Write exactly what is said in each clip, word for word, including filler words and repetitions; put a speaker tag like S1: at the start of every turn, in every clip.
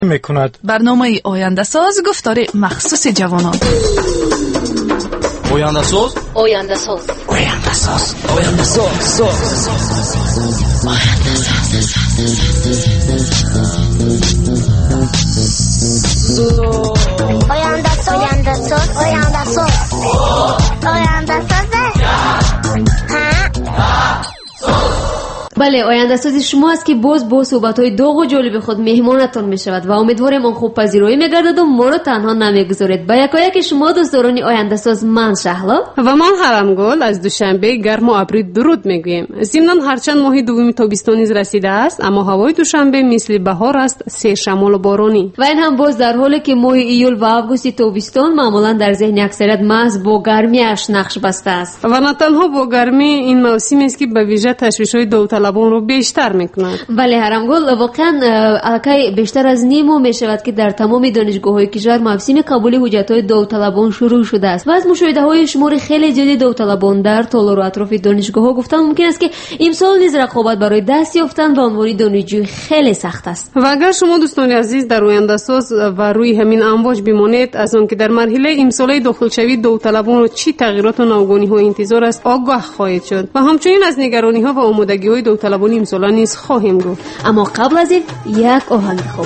S1: میکند.
S2: برنامه آینده ساز گفتار مخصوص جوانان.
S3: آینده ساز
S4: آینده ساز
S3: آینده ساز آینده ساز
S4: آینده ساز آینده ساز آینده ساز آینده ساز
S5: بله، آینده سازی شما است که باز با صحبت‌های داغ و جالب خود مهمانتان می‌شود و امیدواریم آن خوب پذیرایی می‌گردد و ما را تنها نمی‌گذارید. با یکایک شما دوستداران آینده ساز، من شهلا
S6: و من حرمگل از دوشنبه گرم و ابری درود میگوییم. ضمناً هرچند ماه دوم تابستان نیز رسیده است، اما هوای دوشنبه مثل بهار است، سه شمال و بارانی.
S5: و این هم باز در حالی که ماه ایول و آگوست تابستان معمولاً در ذهن اکثریت محض با گرمیش نقش بسته است.
S6: و نه تنها با گرمی، این موسمی است که به ویژه تشویش‌های داوطلبان رو بیشتر میکند.
S5: بله حرمگل، واقعا الکی بیشتر از نیمو میشود که در تمام دانشگاه‌های کشور موسم قبول حجت‌های داوطلبان شروع شده است و از مشاهده‌های شمار خیلی زیادی داوطلبان در تالار و اطراف دانشگاه‌ها گفتن ممکن است که امسال نیز رقابت برای دست یافتن به عنوان دانشجو خیلی سخت است.
S6: و اگر شما دوستان عزیز در آینده ساز و روی همین امواج بمانید، از آن که در مرحله امسالی داخلشوی داوطلبان رو چی تغییرات و ناگهانی‌ها انتظار است آگاه خواهید شد و همچنین از نگرانی‌ها و آمادگی‌های داوطلبان امسال نیز خواهیم گفت.
S5: اما قبل از این یک آهنگ خوب.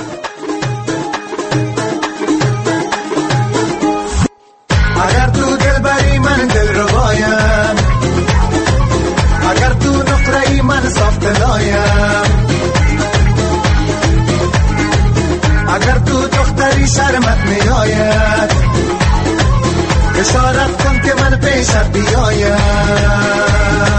S7: اگر تو دل بری من دل ربایم، اگر تو نقره من صاف دلایم، اگر تو دختری شرمت میآید، اشارت کن که من پیشت بیایم.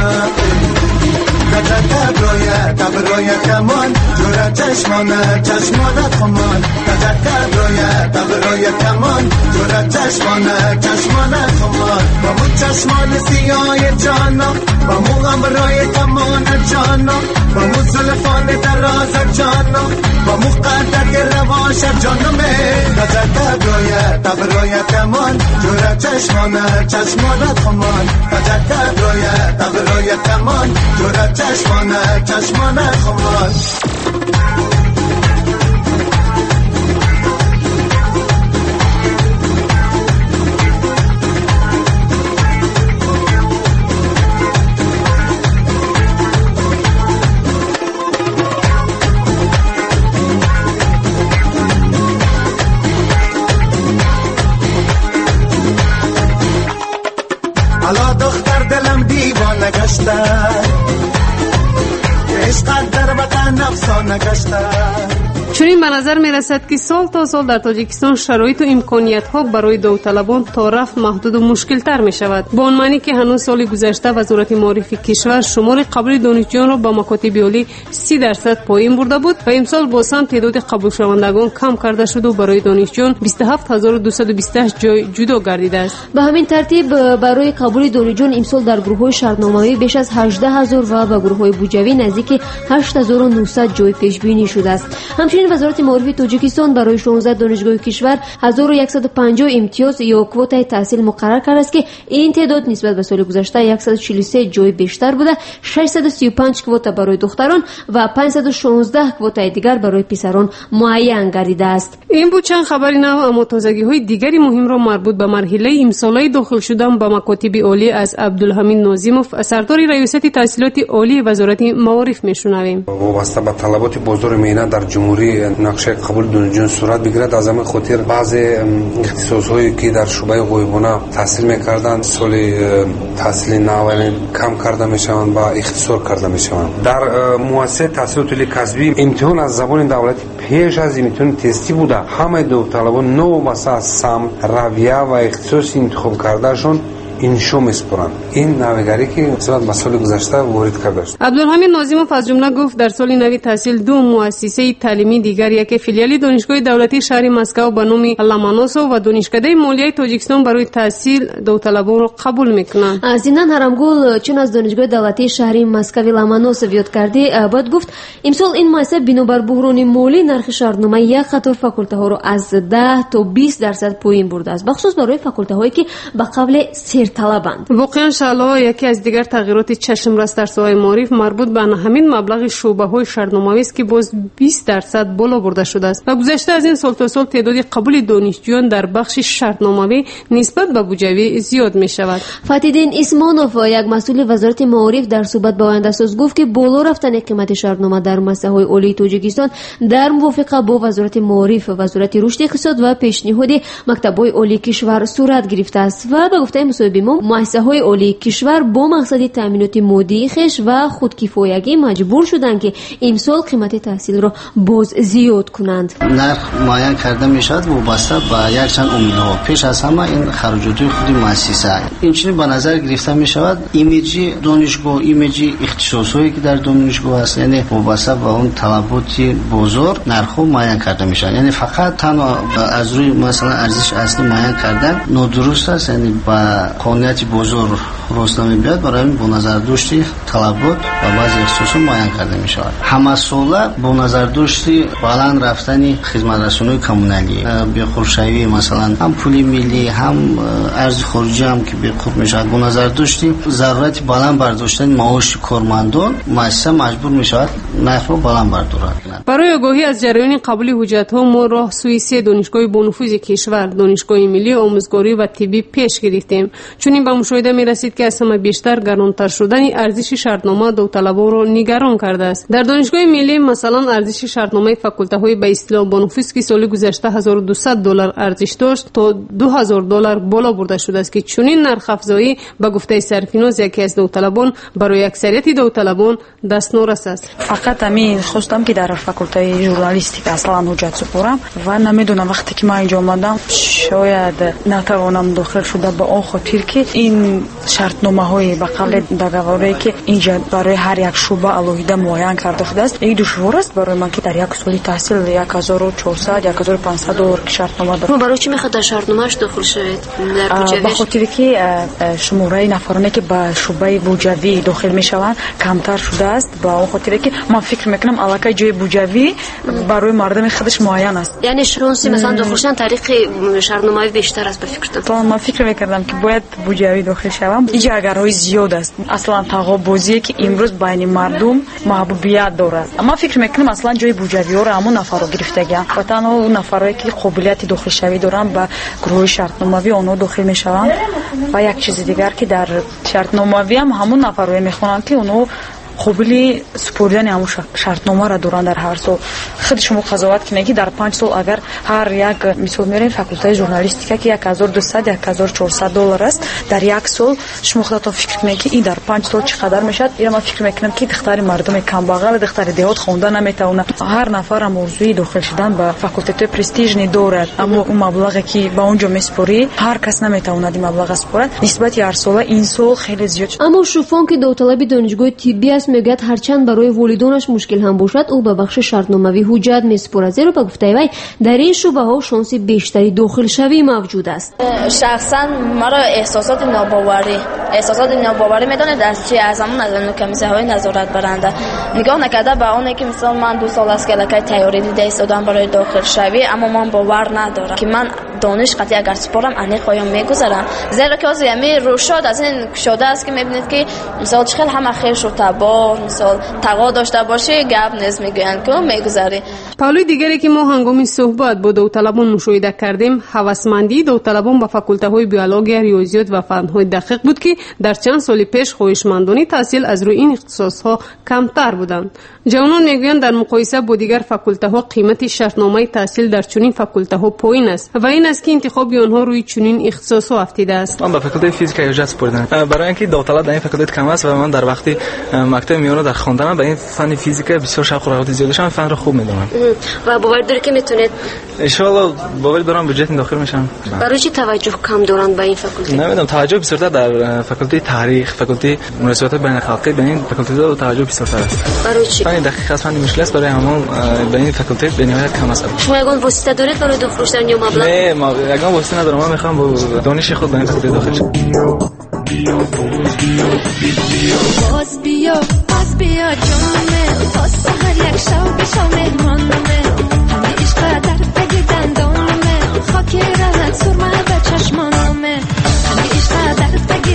S7: تبرویه تبرویه کمان جوره چشمانه چشمانه خمان تبرویه تبرویه کمان جوره چشمانه چشمانه خمان با مو چشمان سیاه جانا با مو غمرای کمان جانا با مو زلفان دراز جانا با مو قدک رواش جانمه تبرویه تبرویه کمان جوره چشمانه چشمانه خمان تبرویه تبرویه کمان جوره چشمانه چشمانه خمان. حالا دختر دلم دیوانه گشته، عشق در وطن افسانه گشته.
S6: چنین به نظر می رسد که سال تا سال در تاجیکستان شرایط و امکانیت ها برای داوطلبان تا رفت محدود و مشکل تر می شود. با آن معنی که هنوز سال گذشته وزارت معارف کشور شمار قبول دانشجویان را با مکاتب عالی سی درصد پایین برده بود و امسال باز هم تعداد قبول شوندگان کم کرده شد و برای دانشجویان بیست و هفت هزار و دویست و بیست و هشت جای جدا گردیده است.
S5: به همین ترتیب برای قبول دانشجویان امسال در گروه‌های شرطنامه‌ای بیش از هجده هزار و به گروه‌های بودجوی نزدیک هشت هزار و نهصد جای پیش بینی شده است. همچنین وزارت معارف تاجیکستان برای شانزده دانشگاه کشور هزار و صد و پنجاه امتیاز یا کوتای تحصیل مقرر کرده است که این تعداد نسبت به سال گذشته صد و چهل و سه جای بیشتر بوده. ششصد و سی و پنج کوتا برای دختران و پانصد و شانزده کوتای دیگر برای پسران معین گردیده است.
S6: این بود چند خبری نو، اما تازگی‌های دیگری مهم را مربوط به مرحله امسالی داخل شدن به مکاتب عالی از عبدالحمید ناظموف، سردار ریاست تحصیلات عالی وزارت معارف میشنویم.
S8: وابسته به طلبات بازار مهنت در جمهوری نقشه قبول دانشجویان صورت بگیرد. از همین خاطر بعضی اختصاص‌هایی که در شعبه غیبانه تحصیل می‌کردند سال تحصیل نو کم کرده میشوند و اختصار کرده میشوند. در مؤسسه تحصیلات عالی کسبی امتحان از زبان دولتی پیش از امتحان تستی بوده. همه داوطلبان نو واسه سم رویه و اختصاص انتخاب کردهشون اینشو میسپرند. این نوگری که نسبت به سال گذشته وارد کرده شد.
S6: عبدالحمید ناظموف از جمله گفت در سال نو تحصیل دو مؤسسه تعلیمی دیگر یک فیلیال دانشگاه دولتی شهر مسکو به نام لامانوسو و دانشکده مالیه تاجیکستان برای تحصیل داوطلبان را قبول میکنند.
S5: از اینان حرمگل چون از دانشگاه دولتی شهر مسکو لامانوسو یاد کرده بعد گفت امسال این مؤسسه بنابر بحران مالی نرخ شهرنامه یک قطار فاکولته ها را از ده تا بیست درصد پایین برده است، بخصوص برای فاکولته هایی که به قبل سر زیرطلبند.
S6: واقعا شعله یکی از دیگر تغییرات چشم رس در سوهای معارف مربوط به همین مبلغ شعبه های شرطنامه‌ای است که باز بیست درصد بالا برده شده است و گذشته از این سال تا سال تعداد قبول دانشجویان در بخش شرطنامه‌ای نسبت به بوجوی زیاد می شود.
S5: فتیدین اسمانوف یک مسئول وزارت معارف در صحبت با آینده ساز گفت که بالا رفتن قیمت شرطنامه در مؤسسه‌های عالی تاجیکستان در موافقه با وزارت معارف و وزارت رشد اقتصاد و پیشنهاد مکتب‌های عالی کشور صورت گرفته است و به گفته مصاحبه ما مؤسسه‌های عالی کشور با مقصد تامینات مادی خویش و خودکفایگی مجبور شدند که امسال قیمت تحصیل را باز زیاد کنند.
S1: نرخ معین کرده میشد وابسته به یک چند امورها. پیش از همه این خراجات خود مؤسسه اینچنین به نظر گرفته می شود ایمیجی دانشگاه، ایمیجی اختصاصی که در دانشگاه است، یعنی وابسته به اون طلبات بزرگ نرخ معین کرده می شود. یعنی فقط تنها از روی مثلا ارزش اصلی معین کردن نادرست است، یعنی با قانونیت بزرگ راست نمیاد. برای این با نظر داشتی طلبات و بعضی اختصاص معین کرده می شود. همه ساله با نظر داشتی بالان رفتنی خدمت رسانی کمونالی به خورشوی مثلا هم پولی ملی هم ارز خارجی هم که به خوب میشه با نظر داشتی ضرورت بالان برداشتن معاش کارمندان مؤسسه مجبور میشود نرخ رو بالان بردارد.
S6: برای آگاهی از جریان قبول حجت ها ما راه سوی سه دانشگاه با نفوذ کشور، دانشگاه ملی آموزگاری و طبی پیش گرفتیم. چون این به مشاهده می رسید که از همه بیشتر گرانتر شدن ارزش شرطنامه داوطلبان را نگران کرده است. در دانشگاه ملی مثلا ارزش شرطنامه فاکولته های به اصطلاح با نفوذ که سال گذشته هزار و دویست دلار ارزش داشت تا دو هزار دلار بالا برده شده است که چنین نرخ افزایی به گفته سرفیناز یکی از داوطلبان برای اکثریت داوطلبان دست نورس است.
S9: فقط همین خواستم که در فاکولته ژورنالیستیک اصلا حجت سپارم و نمیدونم وقتی که من اینجا اومدم شاید نتوانم داخل شده به آن خاطر که این شرطنامه های به قول داوری که اینجا برای هر یک شعبه علاوه معین کرده شده است. این دشوار است برای من که در یک سال تحصیل یک هزار و چهارصد یک هزار و پانصد دلار شرطنامه دارم.
S5: برای چی میخواد در شرطنامه‌اش داخل شوید؟ در بوجوی
S9: به خاطر که شماره نفرانی که به شعبه بوجوی داخل میشوند کمتر شده است. با اون خاطر که من فکر میکنم علاقه جای بوجوی برای مردم خودش معین است.
S5: یعنی شانسی مثلا داخل شدن طریق شرطنامه بیشتر است به فکرتون؟
S9: من فکر میکردم که باید بوجوی داخل شوم. اینجا اگرهای زیاد است. اصلا تقابضی که امروز بین مردم محبوبیت دارد. من فکر میکنم اصلا جای بوجوی ها را همون نفر رو گرفتگی و تنها اون نفرایی که قابلیت داخل شوی دارن به گروه شرطنامه‌ای اونها داخل میشوند. و یک چیز دیگر که در شرطنامه‌ای هم همون نفرایی میخونن که اونها قابلی سپردن همون شرطنامه را دوران در هر سال. خود شما قضاوت کنید که در پنج سال اگر هر یک مثال میرین فاکولته ژورنالیستیک که یک هزار و دویست یک هزار و چهارصد دلار است در یک سال شما خودتون فکر کنید که این در پنج سال چقدر میشد. یا من فکر میکنم که دختر مردم کم بغل دختر دهات خوندن نمیتونه. هر نفر موضوعی داخل شدن به فاکولته پرستیژ ندارد، اما اون مبلغی که با اونجا میسپری هر کس نمیتونه این مبلغ اسپرد. نسبت هر سال این سال خیلی زیاد.
S5: اما شوفان که داوطلب دانشگاه طبی است میگوید هرچند برای والدانش مشکل هم باشد او به بخش شرطنامه‌ای حجت میسپرد، زیرا به گفته وی در این شعبه ها شانس بیشتری داخل شوی موجود است.
S10: شخصا مرا احساسات ناباوری احساسات ناباوری میدونه در چی از همون از کمیسه های نظارت برنده نگاه نکرده به اون که مثلا من دو سال است که لکه تیاری دیده ایستادم برای داخل شوی، اما من باور ندارم که من دانش قطعی اگر سپارم انیق هایم میگذارم، زیرا که از یمی روشاد از این شده است که میبینید که مثلا چخل همه خیر شو تبار مثال تقا داشته باشه گپ نیست میگویند که میگذاری.
S6: پالوی دیگری که ما هنگام صحبت با داوطلبان مشاهده کردیم هوسمندی داوطلبان با فاکولته های بیولوژی، ریاضیات و فنهای دقیق بود که در چند سال پیش خواهشمندانه تحصیل از روی این اختصاص ها کمتر بودند. جوانان میگویند در مقایسه با دیگر فاکولته ها قیمت شرطنامه تحصیل در چنین فاکولته ها پایین است و این است که انتخاب آنها روی چنین اختصاص ها افتیده است.
S11: من به فاکولته فیزیک ریاضیات سپردم برای اینکه داوطلب در این فاکولته کم است و من در وقتی مکتب میانه در خواندن به این فن فیزیک بسیار شوق و رغبت زیاد داشتم، فن رو خوب میدونم
S5: و باور داری که میتونید
S11: ان شاء الله باور دارم به جهت داخل میشم.
S5: برای چی توجه کم دارن به این فاکولته؟
S11: نمیدونم توجه بیشتر در فاکولته تاریخ، فاکولته مناسبات بین الخلقی به این فاکولته توجه بیشتر است.
S5: برای چی؟
S11: فن دقیق است، فن مشکل است برای همون به این فاکولته به نهایت کم است.
S5: شما یگان واسطه دارید برای داخل شدن یا مبلغ؟
S11: نه ما یگان واسطه ندارم، من میخوام با دانش خود به این فاکولته داخل شم.
S12: باز بیا باز بیا جانم تا سحر یک شب بشم مهمانمه همه عشق در پگ دندانمه خاک راحت سرمه به چشمانمه همه عشق در پگ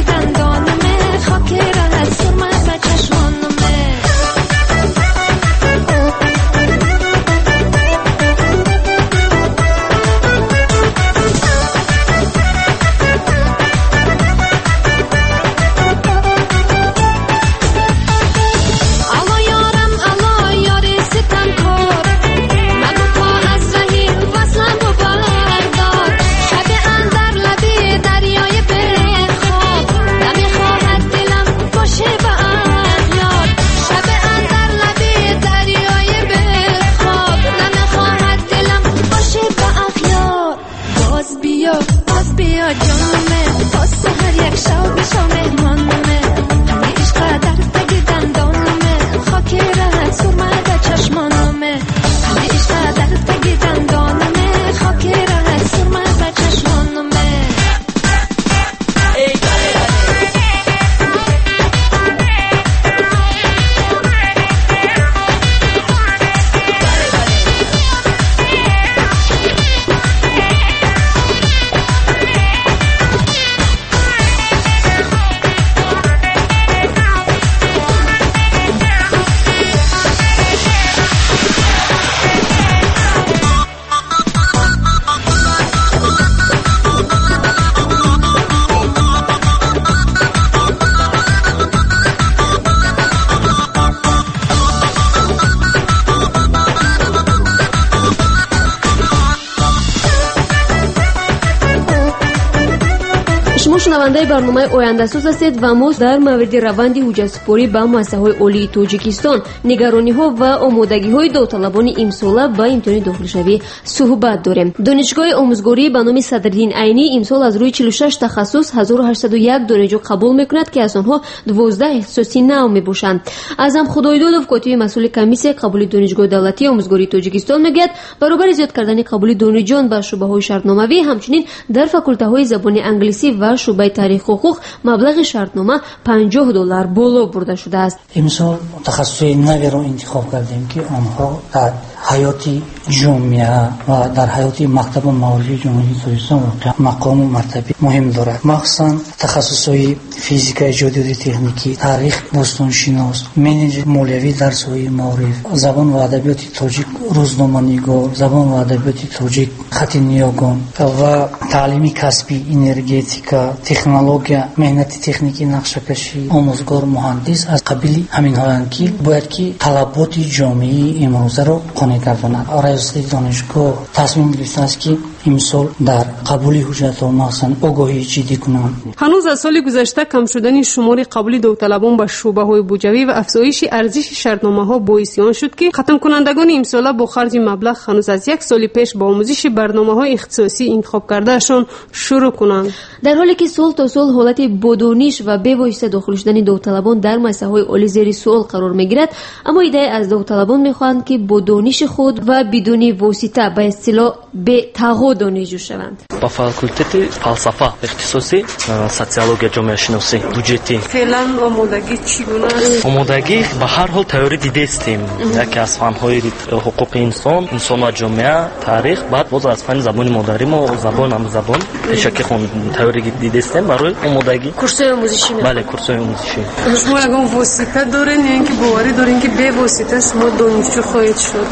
S5: شما شنونده برنامه آینده ساز هستید و ما در مورد روند حجت‌سپاری به مؤسسه‌های عالی تاجیکستان، نگرانی‌ها و آمادگی‌های داوطلبان امسال به امتحان داخلشوی صحبت داریم. دانشگاه آموزگاری به نام صدرالدین عینی امسال از روی چهل و شش تخصص هزار و هشتصد و یک دانشجو قبول می‌کند که از آنها دوازده اختصاصی نو می‌باشند. اعظم خدایدادov کاتب مسئول کمیسیه قبول دانشگاه دولتی آموزگاری تاجیکستان میگوید برابر زیاد کردن قبول دانشجویان به شعبه‌های شرطنامه‌ای همچنین در فاکولته‌های زبان انگلیسی و شعبه تاریخ و حقوق مبلغ شرطنامه پنجاه دلار بالا برده شده است.
S13: امسال تخصصی نوی را انتخاب کردیم که آنها در حیات جامعه و در حیات مکتب معارفی جمهوری تاجیکستان مقام و مرتبه مهم دارد. مخصوصا تخصصهای فیزیک، ایجادیات تکنیکی، تاریخ، باستانشناس، منیجر مالیوی، درس‌های معارف، زبان و ادبیات تاجیک، روزنامه‌نگار، زبان و ادبیات تاجیک، خط نیاگان و تعلیم کسبی، انرژتیکا، تکنولوژیا، مهنت تکنیکی، نقشه‌کشی، آموزگار، مهندس از قبیل همین هستند که باید که طلبات جامعه امروزه را قانع گرداند. رئیس دانشگاه تصمیم گرفته است که امسال در قبول حجت‌ها مثلا آگاهی جدی کنند.
S6: هنوز از سال گذشته کم شدن شمار قبول داوطلبان به شعبه‌های بوجوی و افزایش ارزش شرطنامه‌ها باعث آن شد که ختم کنندگان امسال با خرج مبلغ هنوز از یک سال پیش با آموزش برنامه‌های اختصاصی انتخاب کردهشان شروع کنند.
S5: در حالی که سال تا سال حالت بدونیش و بواسطه داخل شدن داوطلبان در مؤسسه‌های عالی زیر سوال قرار می‌گیرد، اما ایده از داوطلبان می‌خواهند که بدونیش خود و بدون واسطه به اصطلاح به تقاضا دانشجو شوند.
S14: با فاکولته فلسفه، اختصاصی سوسیولوژی، جامعه شناسی، بودجتی.
S6: فعلا آمادگی چگونه است؟
S14: آمادگی به هر حال تئوری دیدستیم. یکی از فن‌های حقوق انسان، انسان و جامعه، تاریخ، بعد باز از فن زبان مادری ما زبان هم زبان شکی خون تئوری دیدستیم برای آمادگی.
S5: کورس‌های آموزشی.
S14: بله، کورس‌های آموزشی.
S6: شما اگه واسطه دارین یا اینکه باوری دارین که به واسطه شما دانشجو خواهید شد؟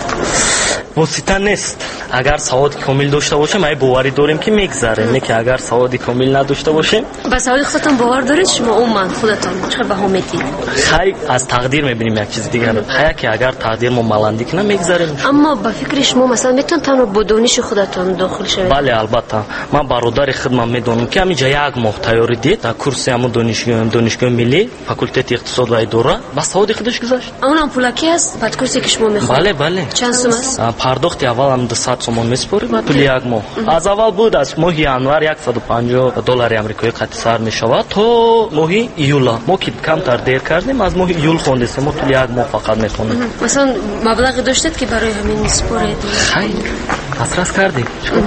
S14: واسطه نیست. اگر سواد کامل داشته باشیم ما باوری داریم که میگذره، نه که اگر سواد کامل نداشته باشیم.
S5: با سواد خودتون باور دارید شما عموما خودتون چه بها میدید؟
S14: خیر از تقدیر میبینیم یک چیز دیگه رو. خیر که اگر تقدیر ما مالندی کنه میگذریم.
S5: اما با فکر شما مثلا میتون تنها با دانش خودتون داخل شوید؟
S14: بله البته. من برادر خودم میدونم که همینجا یک ماه تیاری دید در کورس هم دانشگاه دانشگاه ملی فاکولته اقتصاد و اداره با سواد خودش گذشت.
S5: اون پولاکی است بعد کورسی که شما میخواید؟
S14: بله بله.
S5: چند سوم است؟
S14: پرداخت اول هم دویست سوم میسپاری بعد طول یک ماه. از اول بود از ماه январ صد و پنجاه دلار آمریکایی قطع سر میشود تا ماه ایول. ما که کمتر دیر کردیم از ماه ایول خوندیم، ما طول یک ماه فقط میخونیم.
S5: مثلا مبلغ داشتید که برای همین سپاری؟
S14: خیر دسترس کردیم.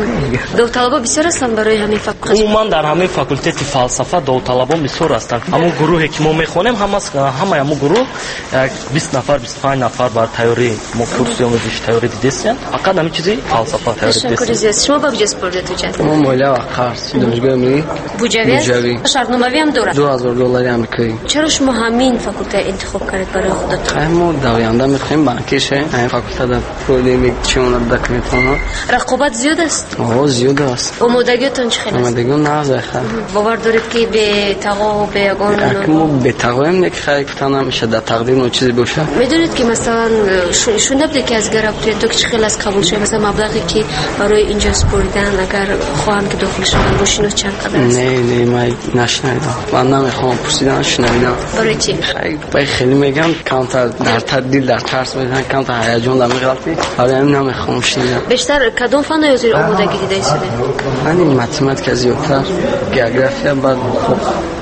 S5: داوطلبا بسیار هستند برای همین فاکولته؟
S14: عموما در همین فاکولته فلسفه داوطلبان بسیار هستند. همون گروهی که ما میخونیم همه همه همون گروه بیست نفر بیست و پنج نفر بر تئوری ما کورس آموزش تئوری دیدستیم. فقط همین چیزی فلسفه تئوری دیدستیم.
S5: شما با بوجه سپورت تو چند؟
S11: ما مالیه و قرض دانشگاه ملی
S5: بوجوی. شرطنامه‌ای هم داره.
S11: دو هزار دلار آمریکایی.
S5: چرا شما همین فاکولته انتخاب کردید برای خودتون؟
S11: ما دوینده میخوایم بانکیشه. این فاکولته در پروگرام چون دکترانه.
S5: رقابت زیاد است؟
S11: آه زیاد است.
S5: آمادگیتون چقدر است؟
S11: آمادگی نازه خیلی.
S5: باور دارید که به تقا و به یگان
S11: ما به تقا هم نمیخوایم که تنها میشه در تقدیر نو چیزی باشه.
S5: میدونید که مثلا شون نبوده که از گرفتن تو که خیلی از قبول شده مثلا مبلغی که برای اینجا سپردن اگر خواهم که داخل شدن باشین چند قدر است؟
S11: نه نه من نشنیدم. من نمیخوام پرسیدن شنیدم.
S5: برای چی؟
S11: خیلی خیلی میگم کانتر در تدیل در ترس میدن کانتر هیجان در میگرفتی. برای همین نمیخوام شنیدم.
S5: بیشتر کدوم فن یا زیر آمادگی دیده شده؟
S11: من متمتیک زیادتر، گئوگرافیا بعد خب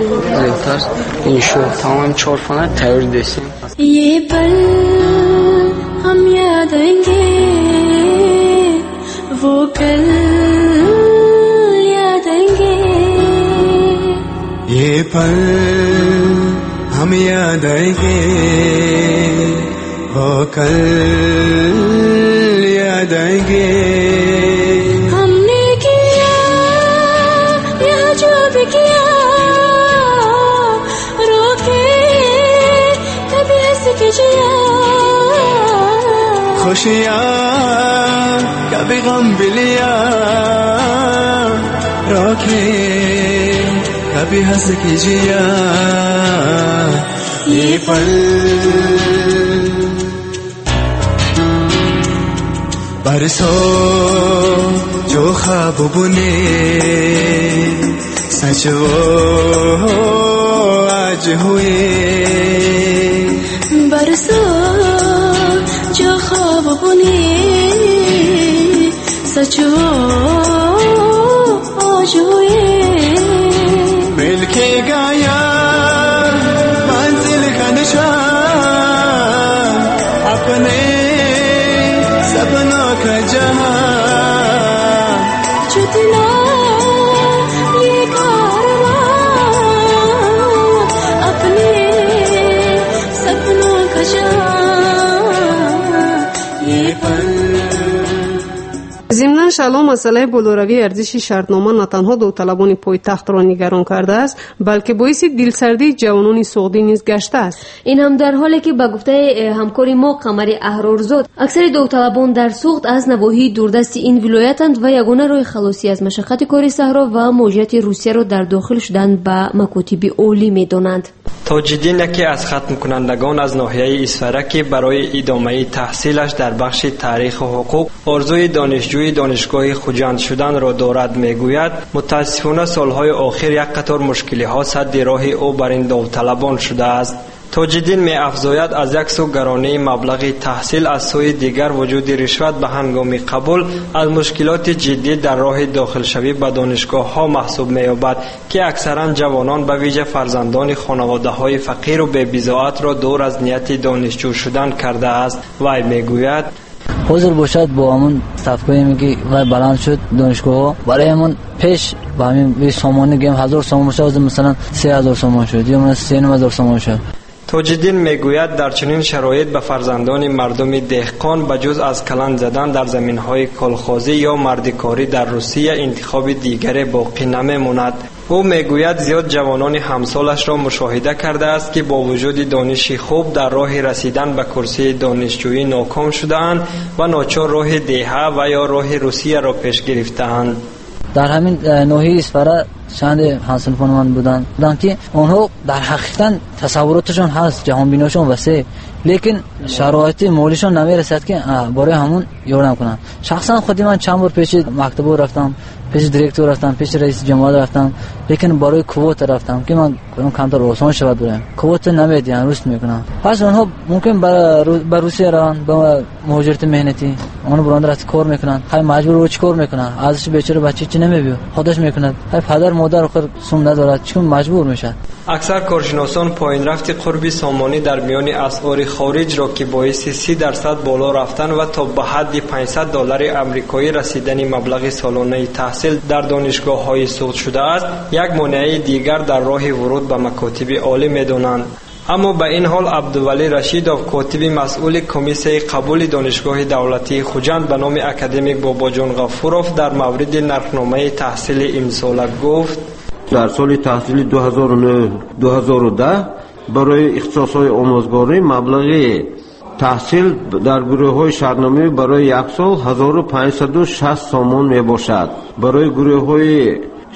S11: زیادتر این شو تمام چهار فن تئوری دیدیم.
S12: ये पल हम याद आएंगे वो कल याद आएंगे
S7: ये पल हम याद आएंगे वो कल याद आएंगे
S12: हमने किया या जो भी किया रोके कभी हंस के जिया
S7: खुशियाँ कभी गम भी लिया रोके कभी हंस के जिया ये पल बरसों जो ख्वाब बुने
S15: सच वो आज हुए
S12: बरसो जो ख्वाब बुने सच वो आज हुए
S15: मिल के गाया मंजिल का निशान अपने सपनों का जहां
S12: जितना ये कारवां अपने सपनों का जहां ये पल
S6: ضمن شلو مسئله بلوروی ارزش شرطنامه نه تنها داوطلبان پایتخت را نگران کرده است بلکه باعث دلسردی جوانان سعودی نیز گشته است.
S5: این هم در حالی که به گفته همکار ما قمر احرارزاد اکثر داوطلبان در سوخت از نواحی دوردست این ولایتند و یگانه راه خلاصی از مشقت کار صحرا و مواجهت روسیه را در داخل شدن به مکاتب عالی می‌دانند.
S16: تاج‌الدین یکی از ختم کنندگان از ناحیه اصفهان که برای ادامه تحصیلش در بخش تاریخ و حقوق آرزوی دانشجوی دانشگاه خوجند شدن را دارد میگوید متاسفانه سالهای آخر یک قطار مشکل‌ها سد راه او بر این داوطلبان شده است. تاج‌الدین می افزاید از یک سو گرانی مبلغ تحصیل از سوی دیگر وجود رشوت به هنگام قبول از مشکلات جدی در راه داخل شوی به دانشگاه ها محسوب می یابد که اکثرا جوانان به ویژه فرزندان خانواده های فقیر و بی بضاعت را دور از نیت دانشجو شدن کرده است. وی می گوید
S17: حاضر باشد با همون صفقه میگی و بلند شد دانشگاه برای همون پیش با همین سامان گیم هزار سامان شد مثلا سه هزار سامان شد یا مثلا سه هزار سامان شد.
S16: تاج‌الدین میگوید در چنین شرایط به فرزندان مردم دهقان بجز از کلان زدن در زمینهای کالخوازی یا مردکاری در روسیه انتخاب دیگری باقی نمیماند. او میگوید زیاد جوانان همسالش را مشاهده کرده است که با وجود دانش خوب در راه رسیدن به کرسی دانشجویی ناکام شده‌اند و ناچار راه دهه و یا راه روسیه را پیش گرفته‌اند.
S17: در همین ناحیه اصفهان چند همسنفان بودند بودند که آنها در حقیقت تصوراتشون هست جهان بینیشون وسیع لیکن شرایط مالیشون نمیرسد که برای همون یاردم کنن. شخصا خودی من چند بار پیش مکتب رفتم، پیش دیرکتور رفتم، پیش رئیس جمهور رفتم، لیکن برای کووت رفتم که من کنم کمتر آسان شود برم کووت نمیدین روست میکنم. پس اونها ممکن به روسیه روان به مهاجرت مهنتی اون براندر از کار میکنن، های مجبور رو چیکار میکنن، ازش بیچاره بچه چی نمیبیه خودش میکنه، های پدر مادر آخر سوم ندارد چون مجبور میشه.
S16: اکثر کارشناسان پایین رفت قربی سامانی در میان اسعار خارج را که باعث سی درصد بالا رفتن و تا به حد پانصد دلار آمریکایی رسیدن مبلغ سالانه تحصیل در دانشگاه‌های سود شده است، یک مانع دیگر در راه ورود به مکاتب عالی می‌دانند. اما به این حال عبدالولی رشیدوف کاتب مسئول کمیسیون قبول دانشگاه دولتی خوجند به نام اکادمیک باباجان غفوروف در مورد نرخنامه تحصیل امسال گفت
S18: در سال تحصیلی دو هزار و نه دو هزار و ده برای اختصاص‌های آموزگاری مبلغ تحصیل در گروه‌های شرطنامه برای یک سال هزار و پانصد و شصت سامان می باشد. برای گروه‌های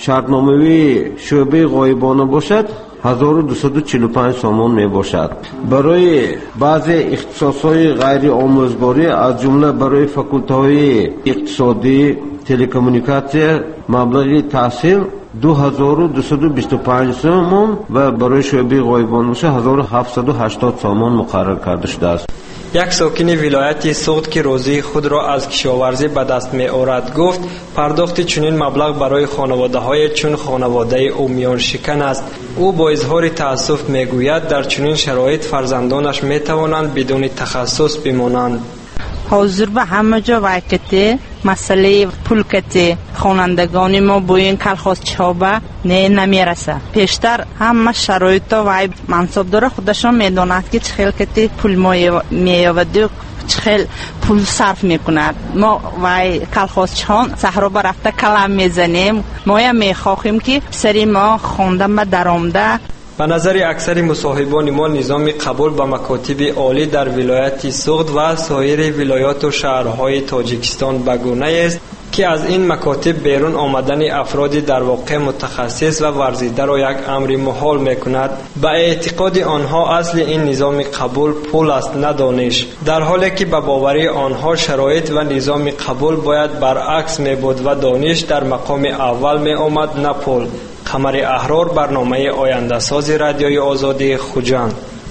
S18: شرطنامه شعبه غایبانه باشد هزار و دویست و چهل و پنج سامان می باشد. برای بعضی اختصاص‌های غیر آموزگاری از جمله برای فاکولته‌های اقتصادی، تلکمونیکاسیون مبلغ تحصیل دو هزار و دویست و بیست و پنج سامان و برای شعبه غایبانه باشد هزار و هفتصد و هشتاد سامان مقرر کرده شده است.
S16: یک ساکن ولایت سوخت که روزی خود را از کشاورزی به دست می آورد گفت پرداخت چنین مبلغ برای خانواده های چون خانواده او میان شکن است. او با اظهار تأسف می گوید در چنین شرایط فرزندانش می توانند بدون تخصص بمانند.
S19: حاضر به همه جا وقتی مسئله پول کتی خوانندگان ما با این کلخواست چابه نه نمیرسه. پیشتر همه شرایط و منصب داره خودشان میداند که چخیل کتی پول ما میآورد و چخیل پول صرف میکند. ما وای کلخواست چان صحرا برفته کلم میزنیم. ما یا میخواهیم که سری ما خواندن به درآمده.
S16: به نظر اکثر مصاحبان ما نظام قبول به مکاتب عالی در ولایت سوخت و سایر ولایات و شهرهای تاجیکستان بگونه است که از این مکاتب بیرون آمدن افرادی در واقع متخصص و ورزیده را یک امر محال میکند. به اعتقاد آنها اصل این نظام قبول پول است نه دانش، در حالی که به باوری آنها شرایط و نظام قبول باید برعکس می بود و دانش در مقام اول می آمد نه پول. قمر احرار، برنامه آینده ساز رادیوی آزادی خوجند.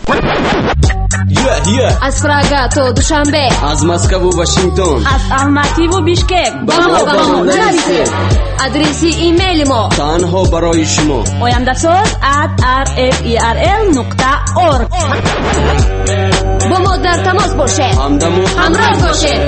S5: از پراگا تا دوشنبه،
S3: از مسکو و واشنگتن،
S12: از الماتی و بیشکک،
S5: با ما با ما نرسید. آدرس ایمیل ما
S3: تنها برای شما
S12: آینده ساز ات آر اف ای آر ال نقطه اورگ.
S5: با ما در تماس باشه، همراه باشه.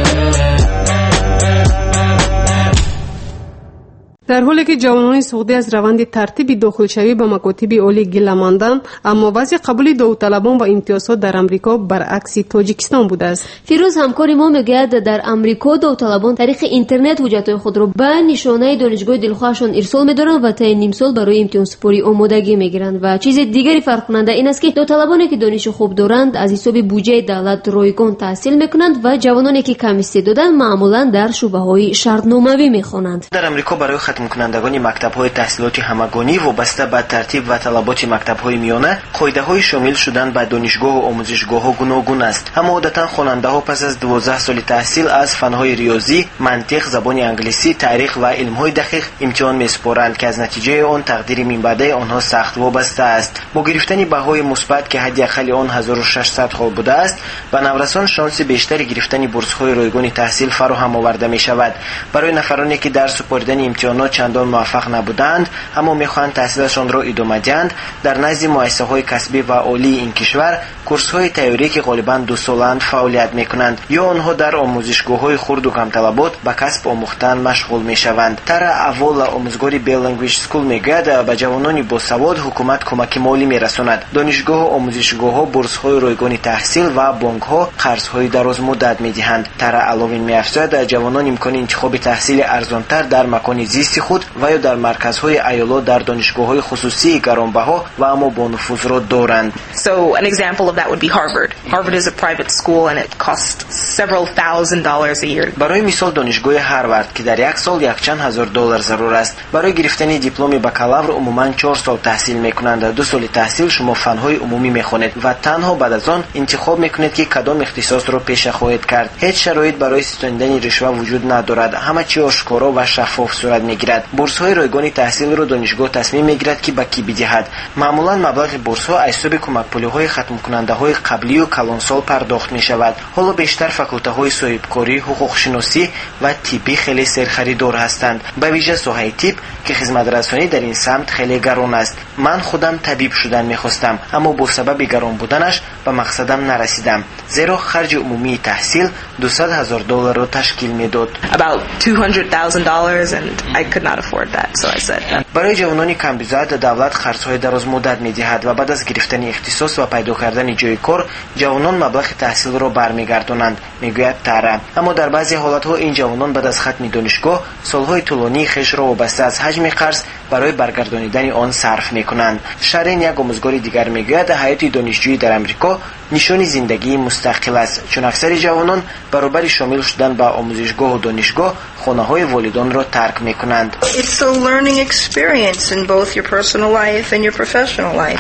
S6: در حالی که جوانان سعودی از روند ترتیب داخلشوی به مکاتب عالی گله ماندند، اما وضع قبول داوطلبان و امتیازات در امریکا برعکس تاجیکستان بوده است.
S5: فیروز همکاری ما میگوید در امریکا داوطلبان طریق اینترنت حجت‌های خود را به نشانه دانشگاه دلخواهشان ارسال می‌دارند و تا نیم سال برای امتحان سپاری آمادگی می‌گیرند. و چیز دیگری فرق کننده این است که داوطلبانی که دانش خوب دارند از حساب بودجه دولت رایگان تحصیل می‌کنند و جوانانی که کم استعدادند معمولاً در شعبه‌های شرطنامه‌ای می‌خوانند.
S20: در امریکا برای ختم کنندگان مکتب‌های تحصیلات همگانی وابسته به ترتیب و طلبات مکتب‌های میانه قاعده‌های شامل شدن به دانشگاه و آموزشگاه‌ها گوناگون است. اما عادتاً خواننده‌ها پس از دوازده سال تحصیل از فن‌های ریاضی، منطق، زبان انگلیسی، تاریخ و علم‌های دقیق امتحان می‌سپارند که از نتیجه آن تقدیر منبعد آنها سخت وابسته است. با گرفتن بهای مثبت که حداقل آن هزار و ششصد خال بوده است، به نورسان شانس بیشتری گرفتن بورس‌های رایگان تحصیل فراهم آورده می‌شود. برای نفرانی که در سپردن امتحانات چندان موفق نبودند اما میخواهند تحصیلشان را ادامه دهند، در نزد مؤسسه‌های کسبی و عالی این کشور کورس‌های تئوری که غالباً دو سالند فعالیت میکنند یا آنها در آموزشگاه‌های خرد و کم طلبات به کسب آموختن مشغول میشوند. تر اول آموزگاری بیل لنگویج اسکول میگوید به جوانان با سواد حکومت کمک مالی میرساند. دانشگاه و آموزشگاه‌ها بورس‌های رایگان تحصیل و بانک‌ها قرض‌های دراز مدت میدهند. تر علاوه می‌افزاید جوانان امکان انتخاب تحصیل ارزان‌تر در مکان زیست خود و یا در مرکزهای ایالات در دانشگاه‌های خصوصی گرانبها و اما با نفوذ را دارند.
S21: So an example of that would be Harvard. Harvard is a private school and it costs several thousand dollars a year.
S20: برای مثال دانشگاه هاروارد که در یک سال یک چند هزار دلار ضرور است. برای گرفتن دیپلم بکالور عموماً چهار سال تحصیل می‌کنند. دو سال تحصیل شما فن‌های عمومی می‌خوانید و تنها بعد از آن انتخاب می‌کنید که کدام اختصاص را پیشه خواهید کرد. هیچ شرایط برای ستاندن رشوه وجود ندارد. همه چی آشکارا و شفاف صورت می‌گیرد. بورس‌های رایگان تحصیل را دانشگاه تصمیم می‌گیرد که به کی بدهد. معمولاً مبلغ بورس‌ها از حساب کمک پول‌های ختم کننده‌های قبلی و کلانسال پرداخت می‌شود. حالا بیشتر فاکولته‌های صاحبکاری، حقوق شناسی و طبی خیلی سرخریدار هستند. به ویژه ساحه طب که خدمت رسانی در این سمت خیلی گران است. من خودم طبیب شدن می‌خواستم اما با سبب گران بودنش به مقصدم نرسیدم. زیرا خرج عمومی تحصیل دویست هزار دلار را تشکیل می‌داد.
S21: About two hundred thousand dollars and I could not afford that. So I said.
S20: برای جوانان کم بزاعت دولت خرج‌های دراز مدت می‌دهد و بعد از گرفتن اختصاص و پیدا کردن جای کار جوانان مبلغ تحصیل را برمیگردانند، میگوید تره. اما در بعضی حالت‌ها این جوانان بعد از ختم دانشگاه سال‌های طولانی خیش را وابسته از حجم قرض برای برگردانیدن آن صرف می‌کنند. شرین یک آموزگار دیگر میگوید حیات دانشجویی در امریکا نشان زندگی مستقل است، چون اکثر جوانان برابر شامل شدن به آموزشگاه و دانشگاه خانه‌های والدان را ترک می‌کنند.
S22: It's a learning experience in both your personal life and your professional life.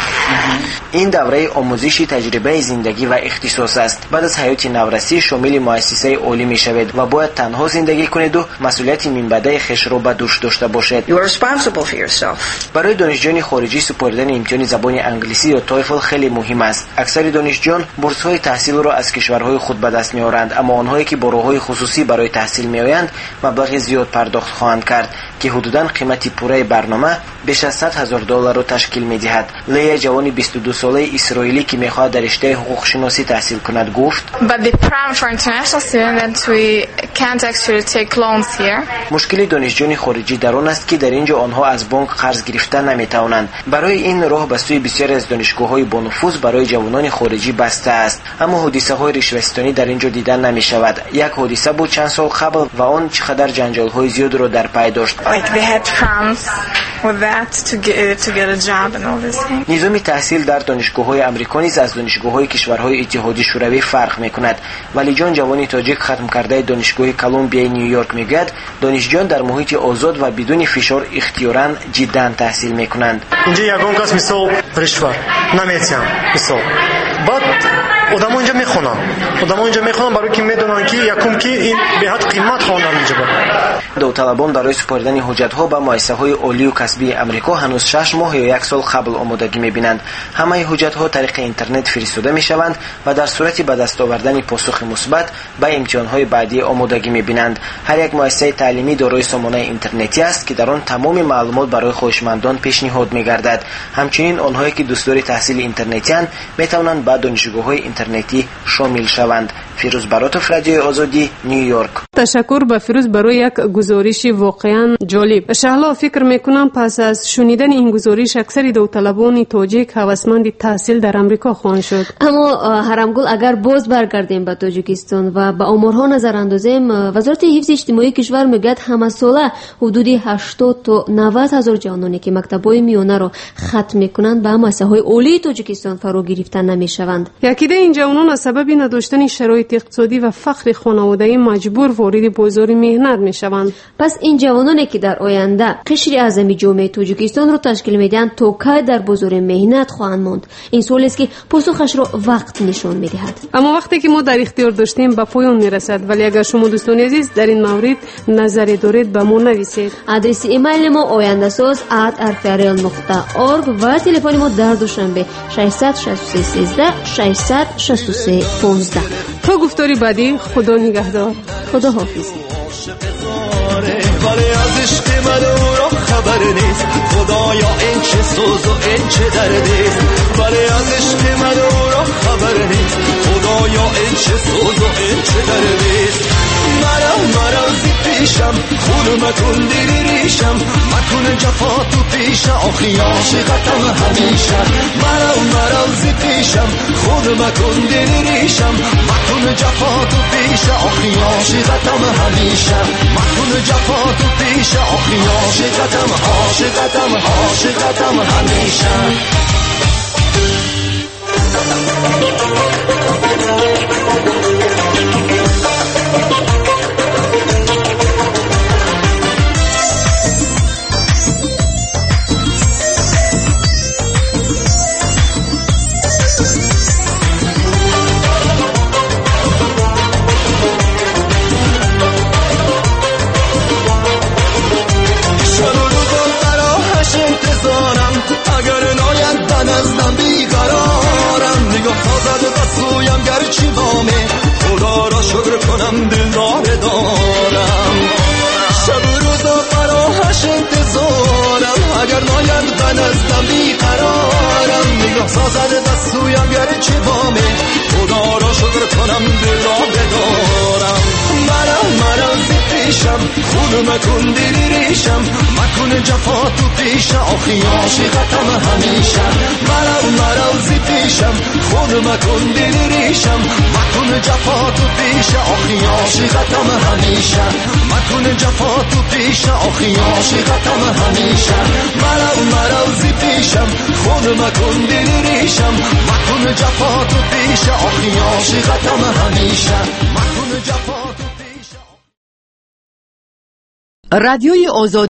S20: این دوره آموزشی تجربه زندگی و اختصاص است. بعد از حیات نورسی شامل مؤسسه عالی می‌شوید و باید تنها زندگی کنید و مسئولیت منبعد خویش را به دوش داشته باشید.
S22: You are responsible for yourself.
S20: برای دانشجویان خارجی سپردن امتحان زبان انگلیسی یا تویفل خیلی مهم است. اکثر دانشجویان بورس‌های تحصیل را از کشورهای خود به دست می‌آورند، اما آنهایی که با راه‌های خصوصی برای تحصیل می‌آیند مبلغ زیاد پرداخت خواهند کرد که حدوداً قیمت پوره برنامه بیش از صد هزار دلار را تشکیل می‌دهد. لیا جوانی بیست و دو ساله اسرائیلی که می‌خواهد در رشته حقوق شناسی تحصیل کند گفت:
S23: But the problem for international students we can't actually take loans here.
S20: مشکل دانشجویان خارجی در آن است که در اینجا آنها از بانک قرض گرفتن نمی‌توانند. برای این راه به سوی بسیاری از دانشگاه‌های با نفوذ برای جوانان خارجی بسته است، اما حادثه‌های رشوه‌ستانی در اینجا دیدن نمی‌شود. یک حادثه بود چند سال قبل و آن چقدر جنجال‌های زیاد را در پی داشت.
S23: Like they had problems with that to get to get a job and all this thing.
S20: نظام تحصیل در دانشگاه‌های آمریکا نیز از دانشگاه‌های کشورهای اتحادیه شوروی فرق می‌کند. ولی جان جوانی تاجیک ختم کرده دانشگاه کلمبیا نیویورک میگوید دانشجویان در محیط آزاد و بدون فشار اختیاراً جداً تحصیل می‌کنند.
S24: اینجا یگان کس مثال رشوه نمی‌تیم مثال. But
S2: آدم اونجا میخونن آدم اونجا میخونن برای که میدونن که یکم که این به حد قیمت خواندن اینجا.
S20: داوطلبان برای سپردن حجت‌ها به مؤسسه‌های عالی و کسبی امریکا هنوز شش ماه یا یک سال قبل آمادگی می‌بینند. همه حجت‌ها طریق اینترنت فرستاده می‌شوند و در صورت به دست آوردن پاسخ مثبت به امتحان‌های بعدی آمادگی می‌بینند. هر یک مؤسسه تعلیمی دارای سامانه اینترنتی است که در آن تمام معلومات برای خواهشمندان پیشنهاد می‌گردد. همچنین آنهایی که دوستدار تحصیل اینترنتی اند می‌توانند به دانشگاه‌های اینترنتی شامل شوند. فیروز براتوف، رادیو آزادی، نیویورک.
S6: تشکر به فیروز برای یک گزارش واقعا جالب. شهلا فکر میکنم پس از شنیدن این گزارش اکثر داوطلبان تاجیک هوسمند تحصیل در امریکا خواهند شد.
S5: اما هرمگل اگر باز برگردیم به تاجیکستان و به آمارها نظر اندازیم، وزارت حفظ اجتماعی کشور میگه همه ساله حدود هشتاد تا نود هزار جوانانی که مکتب‌های میانه را ختم میکنند به مؤسسه‌های عالی تاجیکستان فرا گرفته نمیشوند.
S6: یکی این جوانان از سبب نداشتن شرایط اقتصادی و فقر خانوادگی مجبور وارد بازار مهنت میشوند.
S5: پس این جوانانی که در آینده قشر اعظم جامعه تاجیکستان را تشکیل میدهند تا کی در بازار مهنت خواهند ماند؟ این سوالی است که پاسخش را وقت نشان میدهد.
S6: اما وقتی که ما در اختیار داشتیم به پایان میرسد، ولی اگر شما دوستان عزیز در این مورد نظری دارید به ما نویسید.
S5: آدرس ایمیل ما آینده‌ساز ات ارفیارل نقطه اورگ و تلفن ما در دوشنبه ششصد و شصت و سه سیزده ششصد و شصت و سه پانزده.
S6: تا گفتاری بعدی، خدا نگهدار.
S5: خدا حافظ.
S15: ولی از عشق من او را خبر نیست، خدایا این چه سوز و این چه دردیست. ولی از عشق من او را خبر نیست، خدایا این چه سوز و این چه دردیست. مرا مرا زی پیشم خون مکن دیر ریشم، مکن جفا تو پیش آخی عاشقتم همیشه. مرا مرا زی پیشم خون مکن دیر ریشم، مکن جفا تو پیش آخی عاشقتم همیشه. مکن جفا تو پیش آخی عاشقتم عاشقتم عاشقتم همیشه. گرچی بامه خدا را شکر کنم دلدار دارم. شب و روزا فراهش انتظارم، اگر ناید به نزدم بیقرارم. نگاه سازد دستویم گرچی بامه خدا را شکر کنم دلدار دارم. مرم مرم زی پیشم خون مکن دل ریشم، مکن جفا تو پیش آخی عاشقتم همیشه. مرم مرم زی پیشم خون مکن دل ریشم، مکن جفا تو پیش آخی عاشقتم همیشه. مکن جفا تو پیش آخی عاشقتم همیشه. مرم مرم زی پیشم خون مکن دل ریشم، مکن جفا تو پیش آخی عاشقتم همیشه. مکن جفا تو پیش.
S4: رادیوی آزادی